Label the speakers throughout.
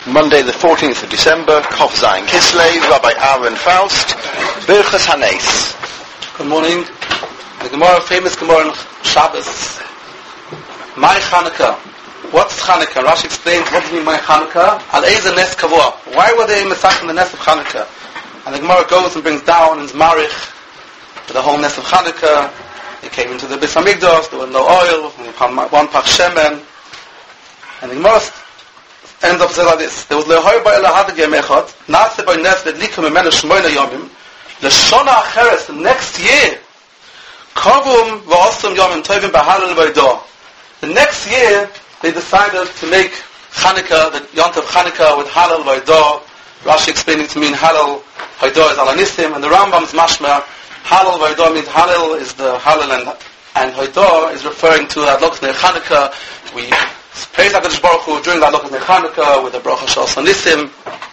Speaker 1: Monday the 14th of December, Kof Zayin Kislev, Rabbi Aaron Faust, Birchas Hanes.
Speaker 2: Good morning. The Gemara, famous Gemara in Shabbos. My Chanukah. What's Chanukah? Rashi explains what does it mean my Chanukah. Al Eiza Nes Kavua. Why were they massacring the Nes of Chanukah? And the Gemara goes and brings down in Zmarich the whole Nes of Chanukah. They came into the Bis Hamikdash, there was no oil, one pach shemen. And the Gemara ends up saying like this. There was Lehoy by Elahad Yemechot, Nase by Nes Vedlikum Emenu Shmoina Yomim, Leshona Acheres, the next year, Kavum V'osum Yomim Tovim B'Halal V'Idah. The next year, they decided to make Chanukah, the Yont of Chanukah, with Halal V'Idah. Rashi explaining to mean Halal V'Idah is Alanissim, and the Rambam's Mashma, Halal V'Idah means Halal is the Halal, and V'Idah is referring to that Lokos Ner Chanukah. We praise HaKadosh Baruch Hu during that Lokos Ner Chanukah with the Bracha Shal Alanissim.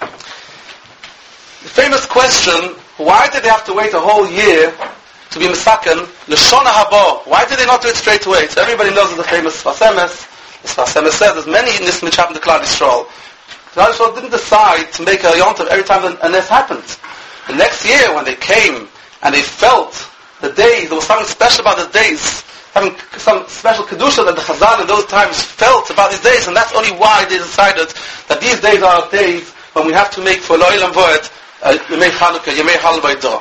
Speaker 2: The famous question, why did they have to wait a whole year to be Mesaken, L'shona haba? Why did they not do it straight away? So everybody knows the famous Sfas Emes. The Sfas Emes says there's many in this which happened to Klal Yisrael. Klal Yisrael didn't decide to make a yontav every time a nes happened. The next year when they came and they felt the days, there was something special about the days, having some special kedusha that the Chazal in those times felt about these days, and that's only why they decided that these days are days when we have to make for Lo'il and Voed Yemei Chanukah, Yemei Halal V'Idah.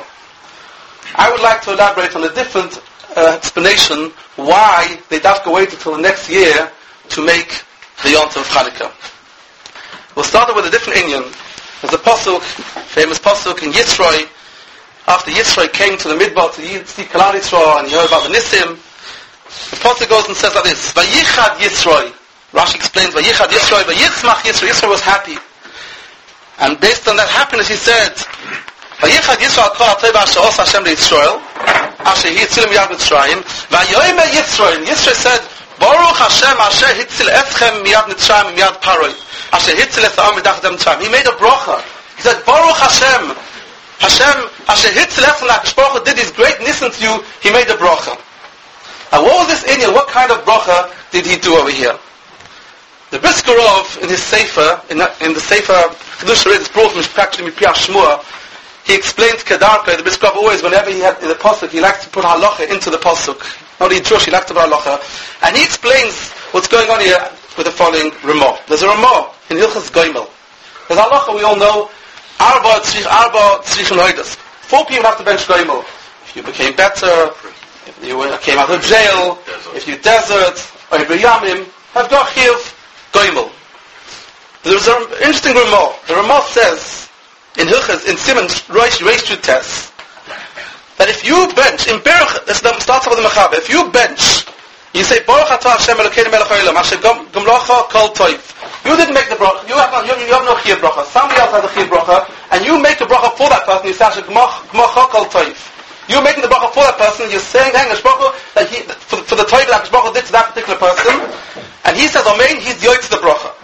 Speaker 2: I would like to elaborate on a different explanation why they have to wait until the next year to make the Yont of Chanukah. We'll start with a different Inyan. There's a pasuk, famous pasuk in Yitzroi. After Yitzroi came to the Midbar to see Klal Yisrael and he heard about the Nissim, the pasuk goes and says like this: Vayichad Yitzroi. Rashi explains Vayichad Yitzroi, Vayitzmach Yitzroi. Yitzroi was happy, and based on that happiness, he said, Vayichad Yisrael kol ha'tov asher osa Hashem leYisrael, asher hitzil miyad Mitzrayim. Vayomer Yitzroi. Yitzroi said, Baruch Hashem asher hitzil eschem miyad Mitzrayim miyad Paroi, asher hitzil es ha'am midach Mitzrayim. He made a bracha. He said, Baruch Hashem, Hashem asher hitzil eschem, Hakadosh Baruch Hu did his great nissen to you. He made a bracha. And what was this Inyan? What kind of bracha did he do over here? The Briskerov in his Sefer, in the Sefer Kedusha Reis brought from practically Mipiyah Shmua, he explains Kedarka. The Briskerov always, whenever he had the pasuk, he likes to put halacha into the pasuk. Not only Drush, he likes to put halacha, and he explains what's going on here with the following Ramah. There's a Ramah in Hilchas Goimel. There's halacha we all know. Arba tzrichim hoidas. 4 people have to bench Goimel. If you became better, if you came out of jail, if you desert, or if you yamim, have got chiyuv Goimel. There's an interesting Ramah. The Ramah says in Hilchas, in Simon Reish Test, that if you bench in Berach, this starts off with the Mechaber. If you bench, you say Baruch Atah Hashem Elokeinu Melech Haolam Asher Gomlocha Kol Toiv. You didn't make the bracha. You have no chiyuv bracha. Somebody else has a chiyuv bracha, and you make the bracha for that person. You say Asher Gomlocha Kol Toiv. You're making the bracha for that person. You're saying Hakadosh Baruch Hu that for the Toiv that Hakadosh Baruch Hu did to that particular person, and he says Amen. He's the yoytz the bracha.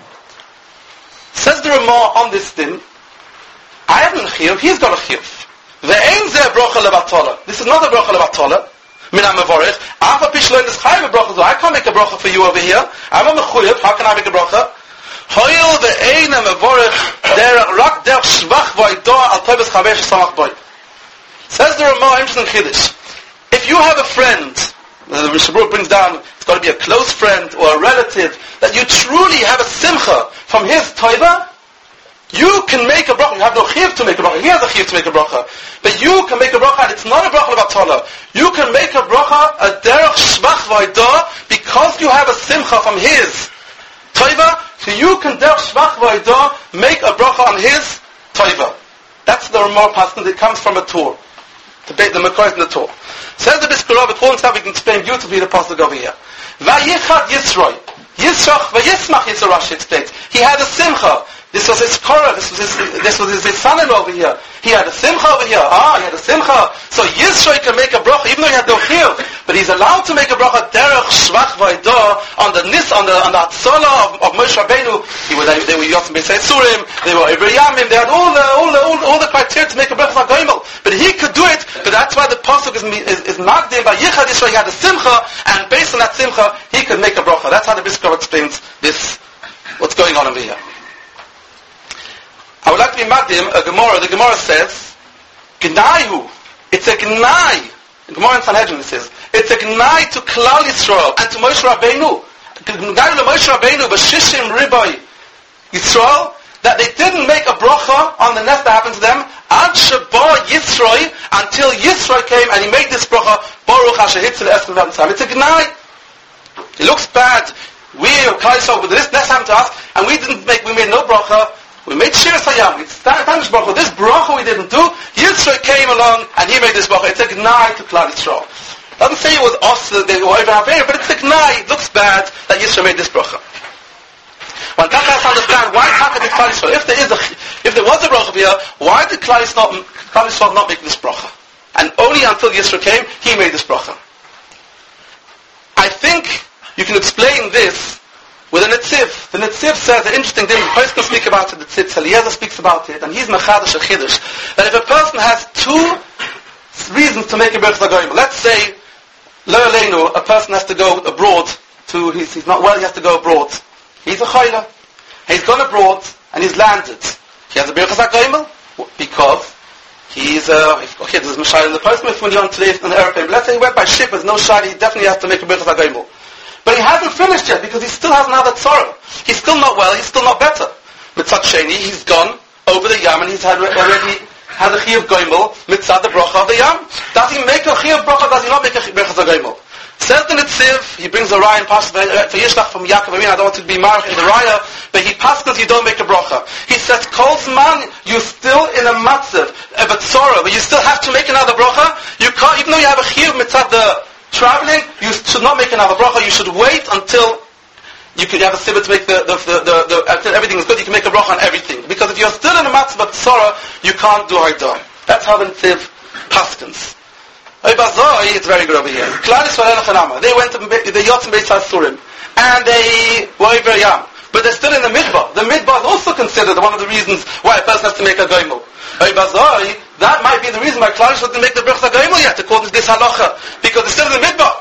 Speaker 2: Says the Ramah on this din, I haven't a chiyuv. He's got a chiyuv. Ve'ein zeh bracha levatala. This is not a bracha levatala. Min ha'mevorech. Afa pishloin is chayiv a bracha. So I can't make a bracha for you over here. I'm a mechuyev. How can I make a bracha? Hoyil ve'ein ha'mevorech rak derech shvach v'aidah al toibes chavesh samach boy. Says the Ramah, interesting chiddush. If you have a friend, the Rishabur brings down, it's got to be a close friend or a relative, that you truly have a simcha from his toiva, you can make a bracha. You have no chiyuv to make a bracha. He has a chiyuv to make a bracha. But you can make a bracha, and it's not a bracha of Atala. You can make a bracha, a derech shvach v'aidah, because you have a simcha from his toiva, so you can derech shvach v'aidah, make a bracha on his toiva. That's the Ramah passage that comes from a Torah. The Makor in the Torah. Says the Briskerov, according to that we can explain beautifully the pasuk over here. Vayichad Yisroi. Yisrach vayismach Yisroi, Rashi explains. He had a simcha. This was his korah, this was his son-in-law over here. He had a simcha over here. He had a simcha. So Yisroi can make a bracha, even though he had no chiyuv. But he's allowed to make a bracha derech shvach v'aidah on the Hatzalah of Moshe Rabbeinu. They were Yotzim B'Sei Surim, they were Iber Yamim, they had all the criteria to make a bracha for Goimel. But he could do it, but that's why the pasuk is magdim by Yichad Yisroi. He had a simcha, and based on that simcha, he could make a bracha. That's how the Briskerov explains this, what's going on over here. be Magdim, a Gemara, the Gemara says, Gnaihu. It's a Gnai. In Gemara in Sanhedrin it says, it's a Gnai to Klal Yisrael and to Moshe Rabbeinu. Gnai to Moshe Rabbeinu, B'shishim Riboy Yisrael, that they didn't make a bracha on the nest that happened to them, Ad Sheba Yisroi, until Yisroi came and he made this bracha, Baruch Asher Hitzel Eskel V'Amtzam. It's a Gnai. It looks bad. We, Klal Yisrael, this happened to us, and we made no bracha. We made Shiras Hayam. It's Spanish bracha. This bracha we didn't do. Yisroi came along and he made this bracha. It's a Gnai to Klal Yisrael. Doesn't say it was us that they were over Havera, but it's a Gnai. It looks bad that Yisroi made this bracha. One Kaka has to understand why Kaka did Klal Yisrael. If there was a bracha here, why did Klal Yisrael not make this bracha? And only until Yisroi came, he made this bracha. I think you can explain this with a Netziv. The Netziv says an interesting thing. The person can speak about it. The Tzitz Eliezer speaks about it, and he's Mechadash a Chiddush. That if a person has two reasons to make a Birchas HaGoyim, let's say, Lo Aleinu, a person has to go abroad he's not well, he has to go abroad. He's a Chayla. He's gone abroad, and he's landed. He has a Birchas HaGoyim because he's okay, there's Mashayla in the postman when you're on today on the airplane. But let's say he went by ship, there's no Shayla, he definitely has to make a Birchas HaGoyim. But he hasn't finished yet because he still hasn't had that sorrow. He's still not well, he's still not better. Mitzad Sheni, he's gone over the Yam and he's already had a Chiyuv Goimel, Mitzad the Bracha of the Yam. Does he make a Chiyuv Bracha, does he not make a Birchas HaGoyim? Says the Netziv, he brings a Raya and passes for Yishlach from Yaakov. I don't want to be marked in the Raya, but he passes you don't make a Bracha. He says, Kol Zman, you're still in a matzav of a tzorah, but you still have to make another Bracha. You can't, even though you have a Chiyuv Mitzad the traveling, you should not make another bracha. You should wait until you can have a sibah to make until everything is good. You can make a bracha on everything. Because if you're still in a matzah of tzara, you can't do haidah. That's how the Netziv paskins. It's very good over here. Klal Yisrael they went to the Yotzim Beis Hasurim, and they were over Yam. But they're still in the midbar. The midbar is also considered one of the reasons why a person has to make a goyimel. That might be the reason why Klal Yisrael didn't make the Birchas HaGoyim yet, according to this halacha, because it's still in the midbar.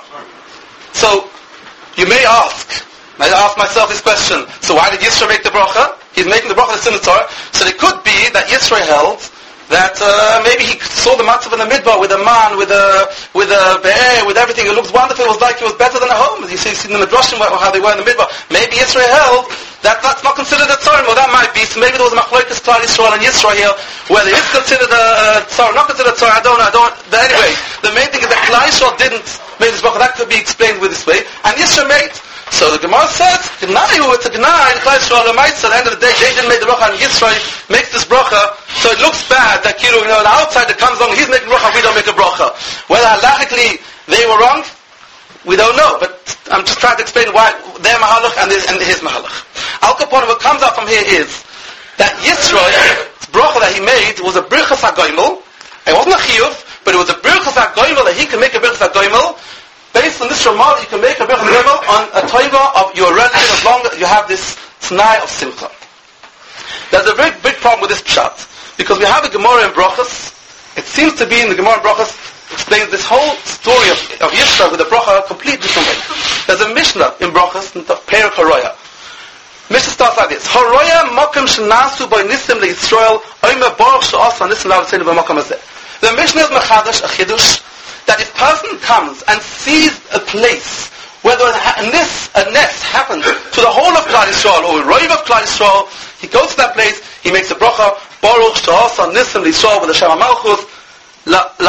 Speaker 2: So, you may ask myself this question, so why did Yisro make the bracha? He's making the bracha that's in the Torah. So it could be that Yisro held that maybe he saw the matzav in the midbar with a man, with a be'er, with everything. It looks wonderful. It was like it was better than a home. You see in the Midrashim how they were in the midbar. Maybe Yisro held that that's not considered a tzara. Well, that might be. So maybe there was a machlokes Klal Yisrael and Yisro here, whether it's considered a tzara, not considered a tzara. I don't know. But anyway, the main thing is that Klal Yisrael didn't make this bracha. That could be explained with this way, and Yisro made. So the Gemara says, Gnayu, it's a Gnai, the Klal Yisrael, at the end of the day, they didn't make the bracha, and Yisro makes this bracha, so it looks bad that the outsider comes along, he's making bracha, we don't make a bracha. Whether halachically they were wrong, we don't know, but I'm just trying to explain why their mahalach and his mahalach. Al Kapone, what comes out from here is that Yisro's bracha that he made was a Birchas HaGoyim. It wasn't a chiyuv, but it was a Birchas HaGoyim that he could make a Birchas HaGoyim. Based on this Ramah, you can make a Birchas HaGoyim on a toiva of your relative as long as you have this t'nai of simcha. There's a very big problem with this pshat, because we have a Gemara in Brachas. It seems to be in the Gemara in Brachas explains this whole story of Yisro with the bracha a completely different way. There's a Mishnah in Brachas, in the Perek Haroya. Mishnah starts like this: Haroya makom shenasu by nisim leYisrael oimer baruch she'asa nisim la'avseinu b'makom hazeh. The Mishnah is mechadash a chiddush that if a person comes and sees a place where a nest happened to the whole of Klal Yisrael or a roiv of Klal Yisrael, he goes to that place, he makes a bracha baruch she'asa nisim leYisrael with the Shem HaMalchus. That's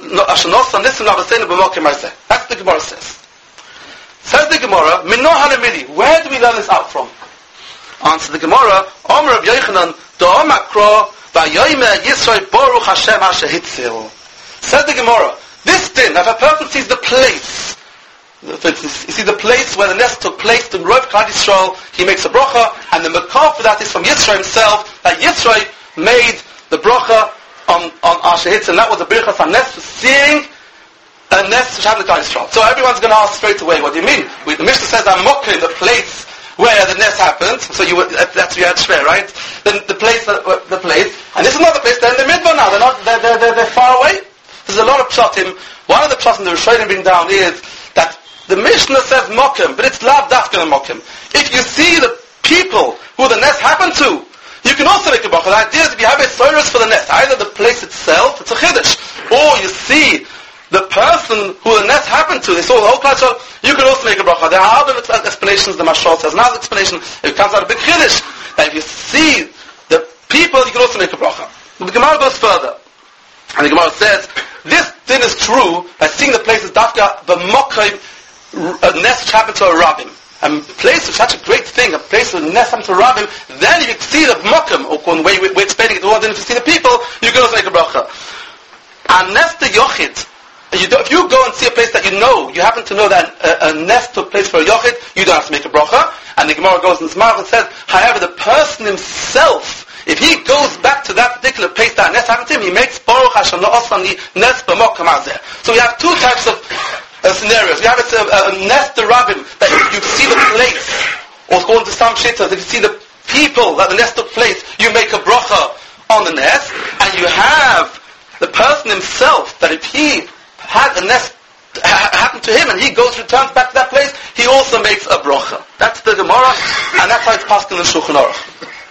Speaker 2: the Gemara says. Says the Gemara, Minno Hanamili, where do we learn this out from? Answer the Gemara, Omer Rabbi Yochanan, Do'omakro, V'yoyme Yisroi Baruch Hashem Asher Hitzil. Says the Gemara, this thing, if a person sees the place, for instance, you see the place where the nest took place, the Rav Klal Yisrael, he makes a bracha, and the makar for that is from Yisro himself, that Yisro made the bracha on Asher Hitzil, and that was a Birchas HaNes, seeing a nest which happened to Klal Yisrael. So everyone's going to ask straight away, what do you mean? The Mishnah says, I'm mocking the place where the nest happened, so that's you had Shver, right? Then the place, and this is not the place, they're in the midbar now, they're far away. There's a lot of pshatim. One of the pshatim the Rishonim bring down is that the Mishnah says mokim, but it's lav dafka mokim. If you see the people who the nest happened to, You can also make a bracha. The idea is if you have a source for the nest, either the place itself, it's a chiddush, or you see the person who the nest happened to, they saw the whole culture, you can also make a bracha. There are other explanations, the Mashal says another explanation, it comes out a big chiddush, that if you see the people, you can also make a bracha. The Gemara goes further, and the Gemara says, this thing is true by seeing the places dafka b'mokai a nest which happened to a rabbim. A place which is such a great thing, a place with a nest happened to a rabbim, then if you see the mokum, or the way we're explaining it, then if you see the people, you can also make a bracha. A nest to yochid, if you go and see a place that you know, you happen to know that a nest took place for a yochid, you don't have to make a bracha. And the Gemara goes in Zmar and says, however, the person himself, if he goes back to that particular place that nest happened to him, he makes Baruch Hashem Na'asani Nest B'Mokum Hazeh. So we have two types of scenarios. We have a nest the rabbim, that you see the place, or according to some shittas, if you see the people that the nest took place, you make a bracha on the nest, and you have the person himself, that if he had a nest happen to him and he returns back to that place, he also makes a bracha. That's the Gemara, and that's how it's passed in the Shulchan Aruch.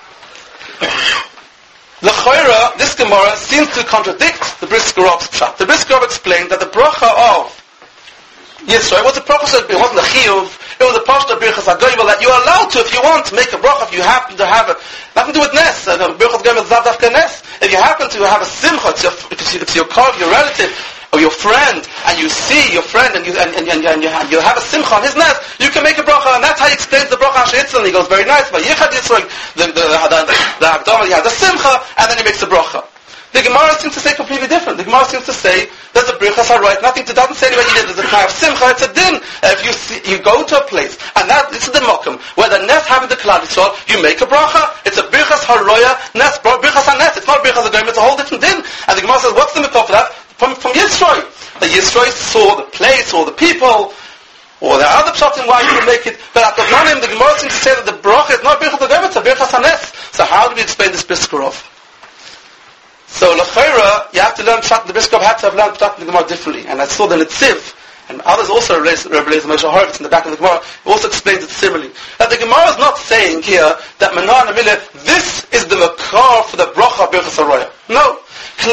Speaker 2: L'choira, this Gemara seems to contradict the Brisker Rav's pshat. The Brisker Rav explained that the bracha of Yisrael was a bracha, it wasn't a chiyuv, it was a pashta birchas hagoyvel that you're allowed to, if you want, to make a bracha if you happen to have it. Nothing to do with nes. Birchas hagoyvel is not dafka nes. If you happen to have a simcha, it's your car, your relative, or your friend, and you see your friend, and you have a simcha on his nes, you can make a bracha, and that's how he explains the bracha Asher Yitzchak. He goes very nice, but Yichad Yisrael, the Hagdama, he has a simcha, and then he makes a bracha. The Gemara seems to say completely different. The Gemara seems to say that the brichas are right. Doesn't say anywhere either. There's a kind of simcha. It's a din. If you go to a place, and this is the mokum, where the nest having the Klal Yisrael, you make a bracha. It's a brichas haroya nest, brichas hanes. It's not brichas hagoyim. It's a whole different din. And the Gemara says, what's the mikvah for that? From Yisrael. The Yisrael saw the place, or the people, or there are other pshatim why you can make it. But at the moment, the Gemara seems to say that the bracha is not brichas hagoyim. It's a brichas hanes. So how do we explain this Brisker Rav? So, l'chayra, you have to learn pshat. The Brisker Rav had to have learned pshat in the Gemara differently. And I saw the Netziv, and others also, Rabbi Eliezer Moshe Horowitz in the back of the Gemara, also explains it similarly. That the Gemara is not saying here that Menah and Amilah, this is the makar for the bracha birchas haroya. No.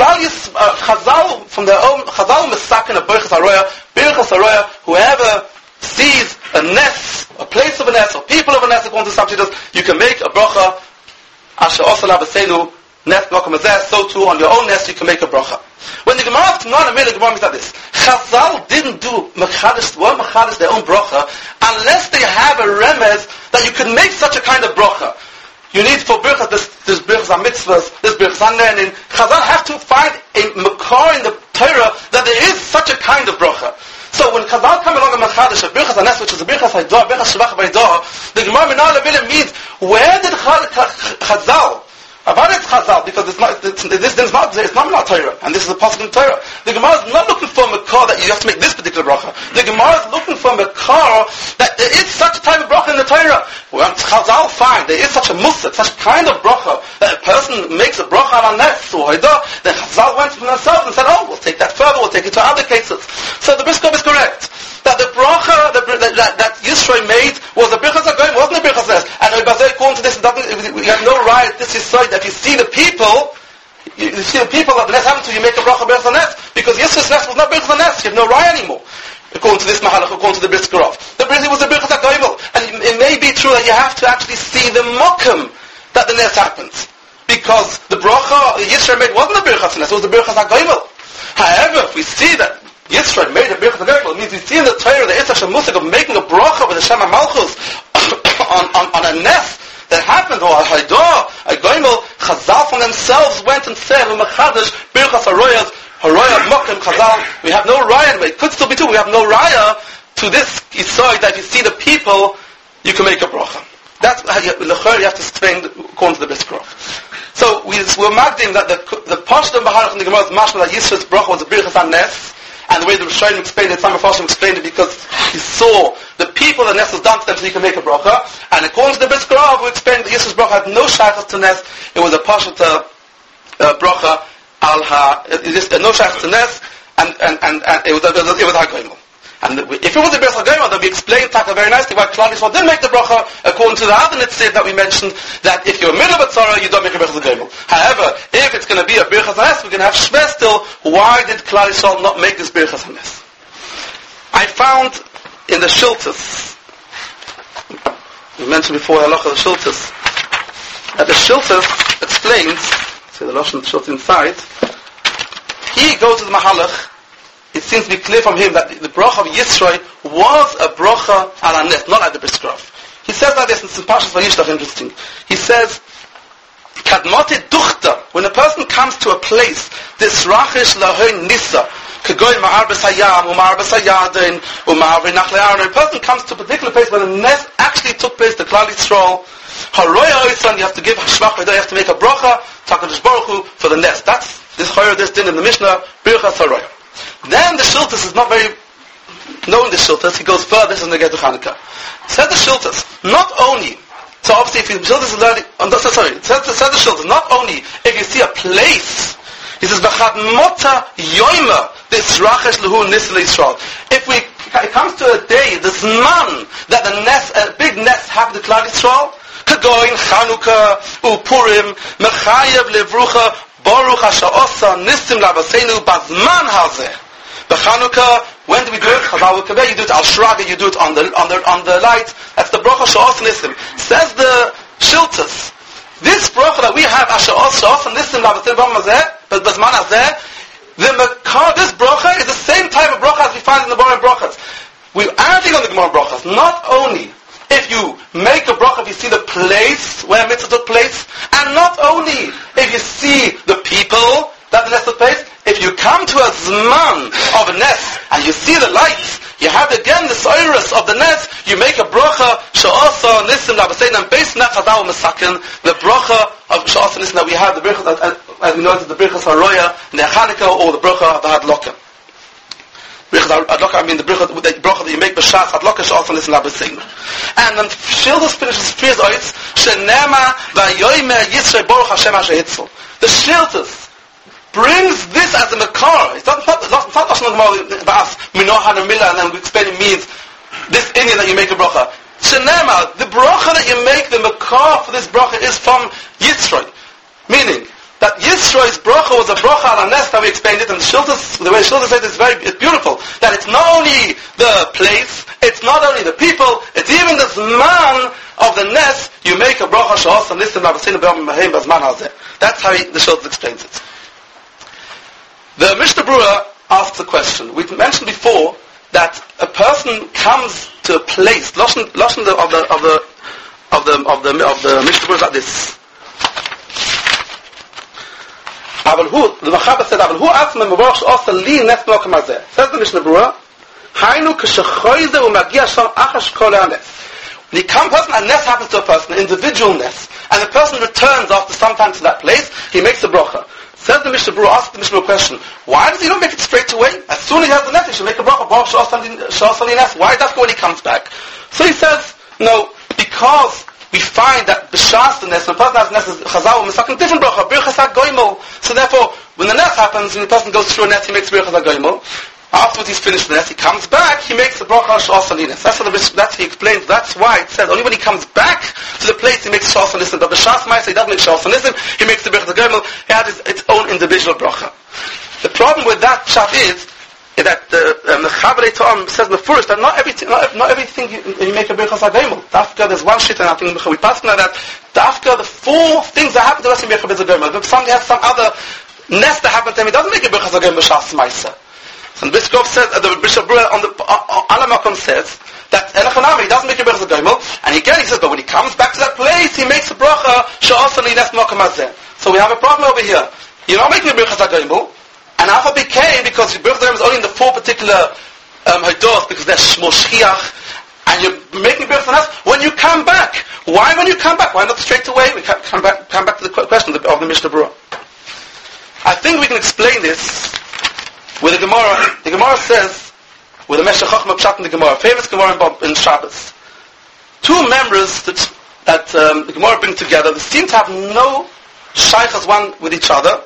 Speaker 2: Chazal, from their own, Chazal misakin of birchas haroya, whoever sees a nest, a place of a nest, or people of a nest, according to some shittas, you can make a bracha, asher osala b'seinu, nest mokum hazeh, so too on your own nest you can make a bracha. When the Gemara Tnan Amil, the Gemara means like this: Chazal didn't do mechadish their own bracha unless they have a remez that you can make such a kind of bracha. You need for birchas, this birchas are mitzvahs, this birchas are nenin. Chazal have to find a makar in the Torah that there is such a kind of bracha. So when Chazal come along a mechadish, a birchas anes, which is a birchas haidah, birchas shevach b'haidah, the Gemara Tnan Amil means where did Chazal? About it Chazal, because it's not Torah, and this is a pasuk in Torah. The Gemara is not looking for a makar that you have to make this particular bracha. The Gemara is looking for a makar that there is such a type of bracha in the Torah. When Chazal find there is such a musad, such kind of bracha, that a person makes a bracha on a nest or haidah, then Chazal went from themselves and said, we'll take that further, we'll take it to other cases. So the Brisker Rav is correct. That the bracha that Yisrael made was a birchas hagoyim, wasn't a birchas nest. And according to this, you have no right. This is so that if you see the people that the nest happened to, you make a bracha birchas nest, because Yisrael's nest was not birchas nest. You have no right anymore. According to this mahalach, according to the Brisker Rav, the Brisker was a birchas hagoyim, and it may be true that you have to actually see the mokum that the nest happens, because the bracha Yisrael made wasn't a birchas nest; it was a birchas hagoyim. However, if we see that Yisrael made a birchas hagoyim, it means we see in the Torah there is such a musik of making a bracha with the Shem HaMalchus on a nest that happened, or a haidah, a goimel. Chazal from themselves went and said, "Mechadish birchas haroya mokim." Chazal, we have no raya. It could still be true. We have no raya to this isoy that if you see the people, you can make a bracha. That's how you have to explain according to the Brisker Rav. So we're magdim that the pashtum b'halach in the Gemara is mashma that Yisrael's bracha was a birchas hanes. And the way the Rishonim explained it, some of Rishonim explained it because he saw the people that Nest was done to them so he can make a bracha. And according to the Brisker Rav, we explained that Yisrael's bracha had no shaykhs to Nest. It was a pashat bracha no shaykhs to Nest, and it was hagoyim. And if it was a Birchas HaGoyma, then we explained Taka very nicely why Klal Yisrael didn't make the bracha according to the other Nitzid that we mentioned, that if you're middle of a tzara, you don't make a Birchas HaGoyma. However, if it's going to be a Birchas HaNes, we're going to have Shver still. Why did Klal Yisrael not make this Birchas HaNes? I found in the Shiltas, we mentioned before Halacha the Shiltas, that the Shiltas explains, see the Lashon Shiltas inside, he goes to the Mahalach. It seems to be clear from him that the bracha of Yisroi was a bracha al hanes, not like the Briskrov. He says like this in Parshas Vayishlach, interesting. He says, Kadmote duchta, when a person comes to a place, this rachish lahoin nisa, kagoy ma'ar b'sayam, umar b'sayadin, umar v'nachle Aaron, a person comes to a particular place where the nes actually took place, the Klal Yisrael, haroya oisan, you have to give hashmach, you have to make a bracha, takadosh baruch hu, for the nes. That's this chayur, this din in the Mishnah, birchas haroya. Then the Shiltas is not very knowing the Shiltas, he goes further, this is when they get to Hanukkah. Said the Shiltas, not only, so obviously if the Shiltas is learning, said the Shiltas, not only if you see a place, he says, B'chad mota yoyma, this rachesh lehu nis l'Yisrael. If it comes to a day, the zman, that the nes, a big nes happened to Klal Yisrael, kagoin, Chanukah, Upurim, mechayev levrucha, Baruch HaSha'osa Nisim Lavaseinu Bazman Hazeh. B'Chanukah, when do we do it? Chazal V'Kaveh, you do it al Shraga, you do it on the light. That's the Baruch HaSha'osa Nisim. Says the Shiltas, this bracha that we have, HaSha'osa Nisim Lavaseinu Bazman Hazeh, this bracha is the same type of bracha as we find in the Gemara brachas. We're adding on the Gemara brachas, not only if you make a bracha, if you see the place where a mitzvah took place, and not only if you see the people that the nes took place, if you come to a zman of a nes, and you see the lights, you have again the soirus of the nes, you make a bracha, sha'asa nisim labasein, and based on that chazal mesakin, the bracha of sha'asa nisim that we have, the bracha, as we know, it's the bracha haroya, and the Hanukkah, or the bracha of the hadlokah. I mean the bracha that you make b'shas hadlokah sha'asa nisim labasein. And then Shiltas finishes Frias Oitz, Shenema v'yoymer Yisrei Baruch Hashem Asher Hitzel. The Shiltas brings this as a makar. It's not Lashon Gemara Ba'as Minohan and Milah, and then we explain it means this Indian that you make a bracha. Shenema, the bracha that you make, the makar for this bracha is from Yisroi, meaning that Yisroi's bracha was a bracha al hanes, that we explained it, and the way Shiltas said it's beautiful, that it's not only the place, it's not only the people, it's even the zman of the nes, you make a bracha sha'os and listen l'abasinu b'yom mahim b'zman hazeh. That's how the Shiltas explains it. The Mishnah Berurah asks a question. We mentioned before that a person comes to a place, Lashon of the Mishnah Berurah is like this. The Machaber said, "Who asked me Mavash also li nes nokem hazeh?" Says the Mishnah Berurah, "Hainu k'shechoyze u'magia sham achash kol hanes." When he comes, a nes happens to a person, an individual nes, and the person returns after some time to that place, he makes a bracha. Says the Mishnah Berurah, asks the Mishnah Berurah a question, why does he not make it straight away? As soon as he has the nes, he should make a bracha, Baruch Sha'asani nes. Why does when he comes back? So he says, no, because we find that b'shas the nes, when a person has nes, chazal, misakin different bracha, birchas hagoymel. So therefore, when the nes happens, when the person goes through a nes, he makes birchas hagoymel. Afterwards he's finished the nes, he comes back, he makes the bracha sha'asani nes. That's he explains, that's why it says, only when he comes back to the place, he makes sha'asani nes. But b'shas ma'aseh, he doesn't make sha'asani nes, he makes the birchas hagoymel, he has its own individual bracha. The problem with that pshat is that the Chavrei Ta'am says in the first that not everything you make a birchas hagoymel. Dafka, there's one shit, and I think we passed on that. Dafka, the four things that happen to us in birchas hagoymel. If somebody has some other nest that happened to him, he doesn't make a birchas hagoymel b'shas ma'aseh. So the Bishop says, the Bishop Berurah on the Alamakom says that Elachanami, he doesn't make a birchas hagoymel, and again he says, but when he comes back to that place, he makes a bracha sha'asani nes nokem hazeh. So we have a problem over here. You're not making a birchas hagoymel. And Alpha became, because your birth is only in the four particular Haidos, because they're Shmo Shchiach, and you're making birth on us, when you come back. Why when you come back? Why not straight away? We come back to the question of the Mishnah Berurah. I think we can explain this with the Gemara. The Gemara says, with the Meshech Chochmah Pshat in the Gemara, famous Gemara in Shabbos. Two members that the Gemara brings together, they seem to have no shaychas one with each other,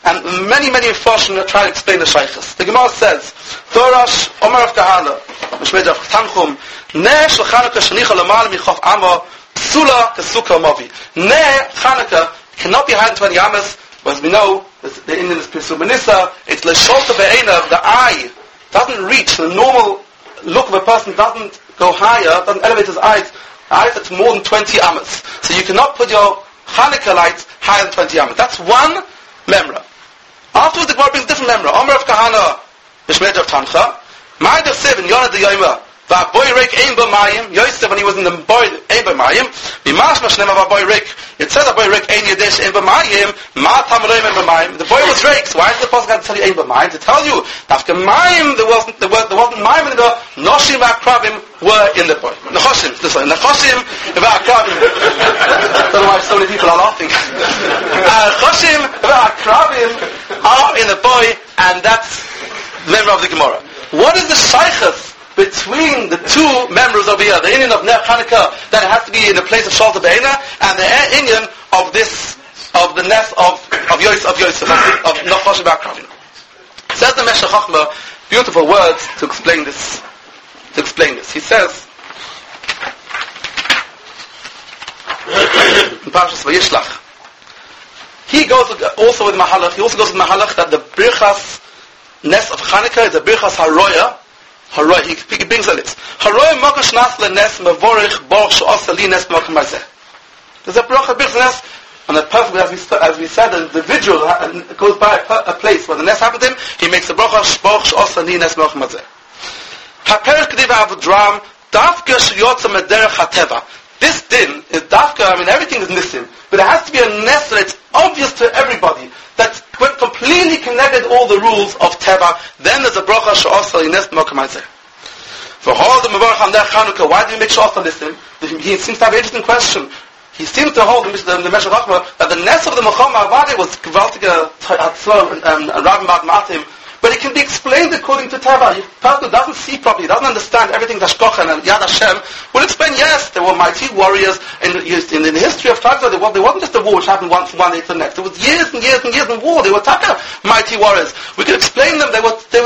Speaker 2: And many Farshim try to explain the Shaykhs. The Gemara says, Thorash, Omer of Kahana, Mishmei of Tanchum, Ne Shel Chanukah Shenicha Lamal Michof Amo, Psula Kesuka Movi. Ne Chanukah cannot be higher than 20 amas, as we know, the Indian is Pirsum Benissa, it's Lesholta Be'ena, the eye doesn't reach, the normal look of a person doesn't go higher, doesn't elevate his eyes that's more than 20 amas. So you cannot put your Hanukkah lights higher than 20 amas. That's one memra. Afterwards the Gemara brings a different memra. Omer of Kahana, Mishmei of Tancha, Ma'id of Seven, Yonah the Yomer, Va'boy Rik Ein B'mayim, Yosef when he was in the boy Ein B'mayim, Mimash Mashnema Va'boy Rik. It says Va'boy Rik Ein Yedesh Ein B'mayim, Ma Tamaroim Ein B'mayim. The boy was Rik, so why does the Apostle have to tell you Ein B'mayim? To tell you, after Mayim, there wasn't Mayim in the Noshim Va'Akravim were in the boy. Nechoshim, Nechoshim Va'Akravim. I don't know why so many people are laughing. Nechoshim Va'Akravim are in the boy, and that's the member of the Gemara. What is the Shaykhs between the two members over here, the Indian of Ner Chanukah, that it has to be in the place of Shalta Be'ena, and the Indian of the nest of Yosef, of Nechosh Ba'Akravim. Says the Meshech Chochmah, beautiful words to explain this. He says, in Parashas Vayishlach, he goes also with Mahalach that the Birchas Nest of Chanukah is a Birchas Haroya. He brings a list. Haroya Mokash Nas Lenes Mevorich Borch She'osa Li Nes Mokum Hazeh. There's a Birchas Nest, and the person, as we said, the individual goes by a place where the nest happened to him, he makes a Borch She'osa Li Nes Mokum Hazeh. HaPerek Kediva Avudram Dafka Sheyotza Mederech HaTeva. This din is Dafka, everything is missing, but it has to be a nest that it's obvious to everybody, that's completely connected all the rules of Teva. Then there's a bracha she'osa l'nes b'mokum hazeh. For all the mevorach on Ner Chanukah, why do you make she'osa listen? He seems to have an interesting question. He seems to hold the Meshech Chochmah that the nest of the Melchama Avadi was gewaltige Hatzor and Rabbi Mad Matim, but it can be explained according to Teva. If a person doesn't see properly, doesn't understand everything Hashkochen and Yad Hashem, will explain, yes, there were mighty warriors in the history of tribes. There wasn't just a war which happened from one day to the next. There was years and years and years of war. They were mighty warriors. We could explain them. They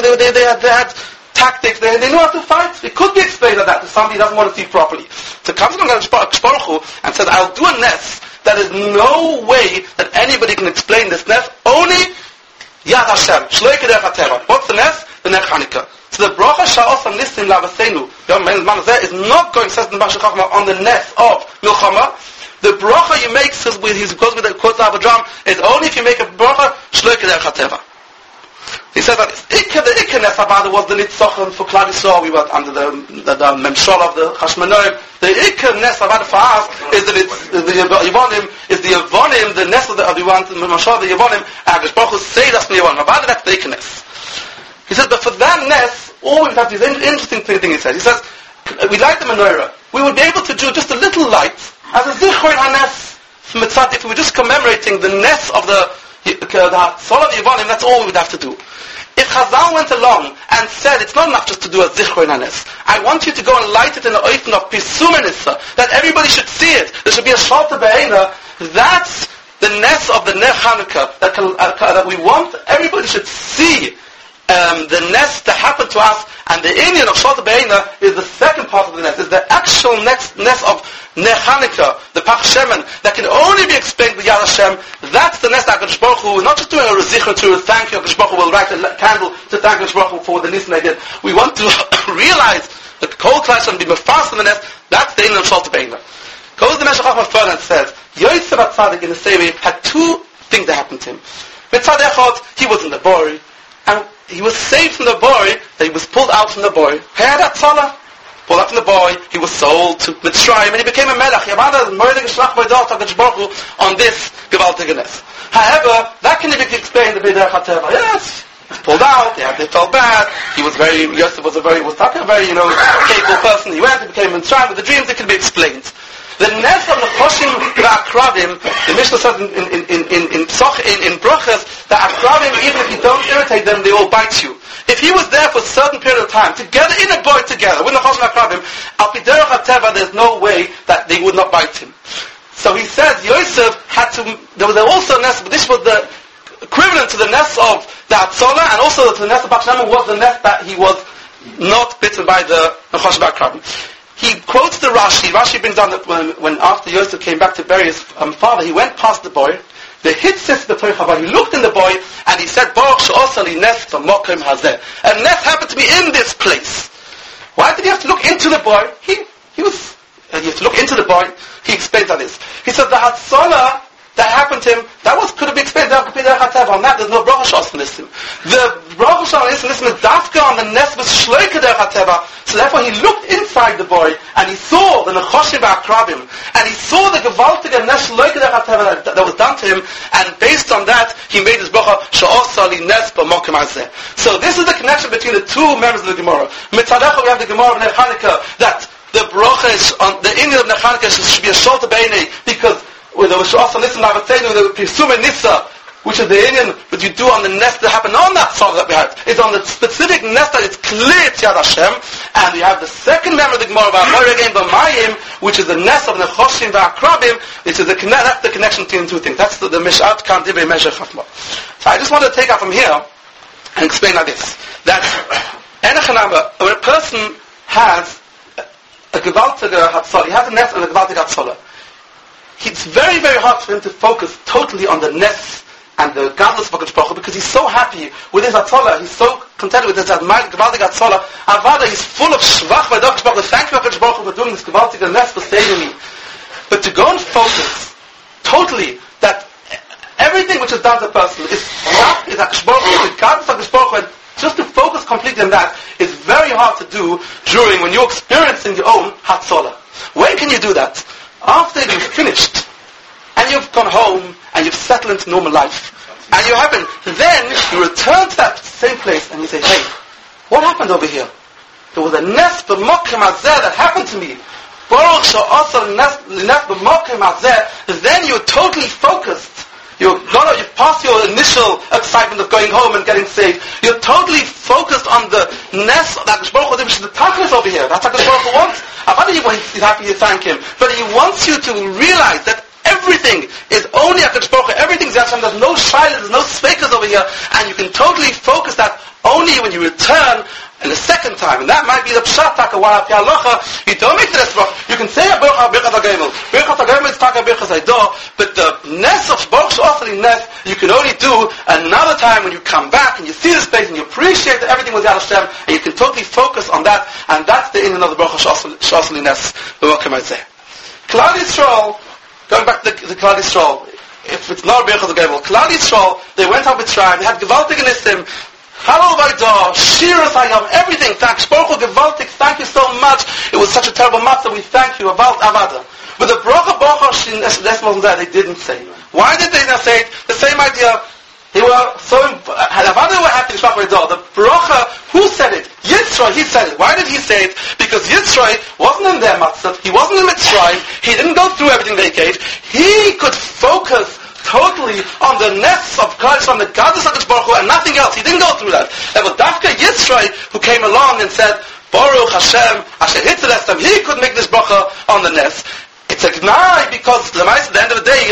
Speaker 2: had tactics. They knew how to fight. It could be explained like that to somebody who doesn't want to see properly. So comes along Baruch Hu and says, I'll do a nest. There is no way that anybody can explain this nest. Only Yad Hashem. Shloi Kederech HaTeva. What's the nest? The Ner Chanukah. So the bracha sha'osam nissim la'avaseinu is not going, says the Meshech Chochmah, on the nest of Milchama. The bracha you make, says he goes with the quotes of Avudram, is only if you make a bracha Shloi Kederech HaTeva. He says that the Ikka Nest Avada was the Nitzochen for Klal Yisrael. We were under the Memshol of the Hashmonaim. The Ikka Nest Avada for us is the Yevonim, the nest of the Memshol of the Yevonim, and the Baruch Hu say that's the Yevonim. Avada, that's the Ikka Nest. He says, but for that nest, all we have is an interesting thing he says. He says, we light the menorah. We would be able to do just a little light as a Zichron HaNes Mitzat, if we were just commemorating the nest of the Sol of Yevonim, that's all we would have to do. If Chazal went along and said, it's not enough just to do a Zichron HaNes, I want you to go and light it in the Oifen of Pisum Enissa, that everybody should see it, there should be a Shalta Be'ena, that's the nest of the Ner Chanukah, that we want, everybody should see the nest that happened to us, and the Indian of Shalta Be'ena is the second part of the nest, is the actual nest of Ner Chanukah, the Pach Shemen, that can only be explained with Yad Hashem. That's the nest that HaKadosh Baruch Hu, not just doing a Zichron to thank you, HaKadosh Baruch Hu will write a candle to thank HaKadosh Baruch Hu for the Nissen they did. We want to realize that the Kol Klal should be mefas in the nest, that's the Indian of Shalta Be'ena. Goes the Meshech Chochmah further and says, Yosef HaTzadik in the same way had two things that happened to him. Mitzad Echad, he was in the Bori, and he was saved from the boy, that he was pulled out from the boy. Pulled out from the boy, he was sold to Mitzrayim, and he became a melech. On this gewaltigeness. However, that can be explained the B'derech HaTeva. Yes, he was pulled out, they felt bad, Yosef was a very capable person, he went, he became Mitzrayim, with the dreams, it can be explained. The nest of Nechoshim V'Akravim, the Mishnah says in Brochas, that Akravim, even if you don't irritate them, they will bite you. If he was there for a certain period of time, together, in a boy together, with Nechoshim V'Akravim, Al Pi Derech HaTeva, there's no way that they would not bite him. So he says, Yosef had to, there was also a nest, but this was the equivalent to the nest of the Hatzolah, and also to the nest of Bachshamim was the nest that he was not bitten by the Nechosh Bakrabim. He quotes the Rashi. Rashi brings down that when after Yosef came back to bury his father, he went past the boy. The Hitzis b'toich, he looked in the boy and he said, Baruch she'osa li nes b'mokem hazeh. A nest happened to be in this place. Why did he have to look into the boy? He had to look into the boy. He explains on this. He said the Hatzolah that happened to him, could have been explained on that. There's no bracha shos nisim. The bracha shos nisim is dafka on the nest was shloika derech hateva. So therefore he looked inside the boy and he saw the nechoshim v'akrabim and he saw the gewaltige nest shloika derech hateva that was done to him, and based on that he made his bracha she'osa li nes b'mokem hazeh. So this is the connection between the two members of the Gemara. Mitzadecha we have the Gemara of Ner Chanukah that the bracha is on the Indian of Ner Chanukah should be a shorter beinei, because with the Shasa Nissa Navatenu, the Pirsume Nissa, which is the Indian that you do on the nest that happened on that song that we had. It's on the specific nest that it's clear to Yad Hashem, and you have the second member of the Gemara about Moiragim B'Mayim, which is the nest of the Nechoshim V'Akrabim, which is that's the connection between the two things. That's the Mishat Kan Divrei Meshech Chachma. So I just want to take out from here and explain like this, that when a person has a Gewaltige Hatzolah, he has a nest and a Gewaltige Hatzolah, it's very, very hard for him to focus totally on the nest and the godless of HaKadosh Baruch Hu, because he's so happy with his Hatzolah, he's so content with his Gewaltige Hatzolah. Avada, he's full of Shvach by HaKadosh Baruch Hu. Thank you, HaKadosh Baruch Hu, for doing this Gewaltige nest for saving me. But to go and focus totally that everything which is done to a person is HaKadosh Baruch Hu, is godless of HaKadosh Baruch Hu, and just to focus completely on that is very hard to do when you're experiencing your own Hatzolah. When can you do that? After you've finished, and you've gone home, and you've settled into normal life, and then you return to that same place, and you say, hey, what happened over here? There was a nest b'mokem hazeh that happened to me. Baruch she'osa li nes b'mokem hazeh. Then you're totally focused. You've passed your initial excitement of going home and getting saved. You're totally focused on the nest that HaKadosh Baruch Hu, which is the tachlis over here. That's what HaKadosh Baruch Hu wants. He's happy you thank him. But he wants you to realize that everything is only HaKadosh Baruch Hu. Everything's Hashem. There's no shilas, there's no speakers over here. And you can totally focus that only when you return and the second time, and that might be the pshat takawah fi halacha. You don't make the rest bracha. You can say a birchas hagomel. Birchas hagomel is taka birchas haidah, but the nest of baruch she'osali nest you can only do another time when you come back and you see the space and you appreciate that everything was Yad Hashem, and you can totally focus on that, and that's the inyan of the baruch she'osali nest. Klal Yisrael, going back to the Klal Yisrael, if it's not birchas hagomel, Klal Yisrael, they went up with Mitzrayim, they had gewaltige nisim. Hello, Vaidah, Shiras Hayam, everything. Thanks, Baruch Hu, Gewaltig, thank you so much. It was such a terrible matzah, we thank you, about Avada. But the Bracha Baruch Hu, they didn't say. Why did they not say it? The same idea. They were so, Avada were happy to Shvach Vaidah. The Bracha, who said it? Yitzray, he said it. Why did he say it? Because Yitzray wasn't in their matzah, he wasn't in Mitzrayim, he didn't go through everything they gave. He could focus totally on the nets of Christ, on the goddess of HaKadosh Baruch Hu, and nothing else. He didn't go through that. There was Dafka Yitzray who came along and said, Baruch Hashem, Asher Hitzelestem, he could make this bracha on the nest. It's a gnai because at the end of the day,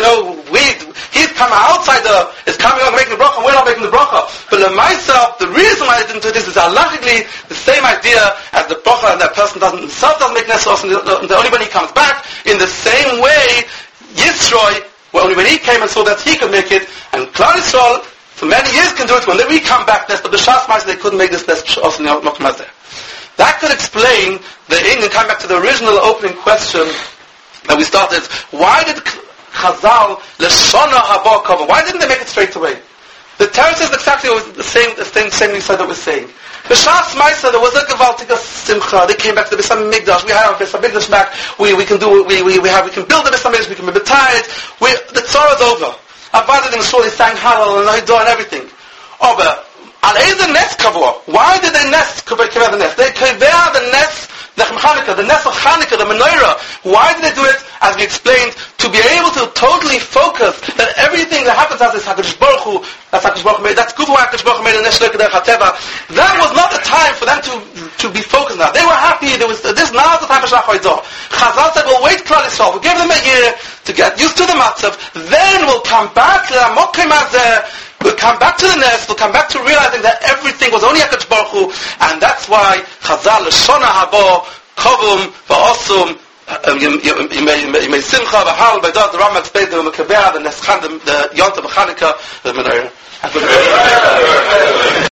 Speaker 2: he's coming outside is coming on making the bracha, and we're not making the bracha. But the reason why they didn't do this is halachically the same idea as the bracha, and that person doesn't make nest, and only when he comes back, in the same way, Yitzray, only when he came and saw that he could make it, and Klal Yisrael for many years can do it. When we come back, but the Shas Ma'aseh, they couldn't make this nest also in Mokum Hazeh. That could explain the Indian. Coming back to the original opening question that we started. Why did Chazal Leshana Haba cover? Why didn't they make it straight away? The Torah says exactly the same we said that we're saying. The Shas Ma'aseh, there was a gewaltige simcha. They came back to the Beis HaMikdash. We have our Beis HaMikdash back. We can build the Beis HaMikdash. We can be betayed. The Torah is over. Avada and Shul, they sang Hallel and Haidah and everything. But al Eizer nest kavor. Why did they cover the nest? They cover the nest. The nest of Chanukah, the menorah. Why did they do it? As we explained, to be able to totally focus that everything that happens to us is HaKadosh Baruch Hu. That's HaKadosh Baruch Hu made. That's good for HaKadosh Baruch Hu made in Neshek Derech HaTeva. That was not the time for them to be focused on that. They were happy. Now is the time for Shach Vaidah. Chazal said, we'll wait Klal Yisrael. We'll give them a year to get used to the matzav. Then we'll come back to the Mokim Hazeh. We'll come back to the Nes, we'll come back to realizing that everything was only HaKadosh Baruch Hu, and that's why Chazal, Shona Haba, Kovum, Va'osum, Yimei Simcha, V'hal, B'dot, the Rambam explains the Mekabeh, the Neschan, the Yontav, the Chanukah, the Menorah.